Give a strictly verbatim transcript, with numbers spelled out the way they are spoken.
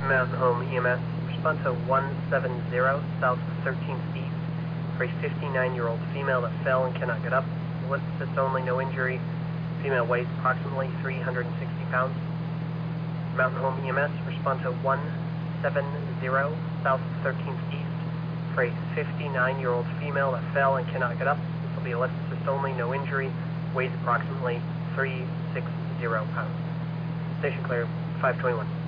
Mountain Home E M S. Respond to one seven zero South thirteenth East for a fifty-nine-year-old female that fell and cannot get up. Ellipsis assist only, no injury. Female weighs approximately three hundred sixty pounds. Mountain Home E M S. Respond to one seven zero South thirteenth East for a fifty-nine-year-old female that fell and cannot get up. This will be ellipsis assist only, no injury. Weighs approximately three hundred sixty pounds. Station clear, five twenty-one.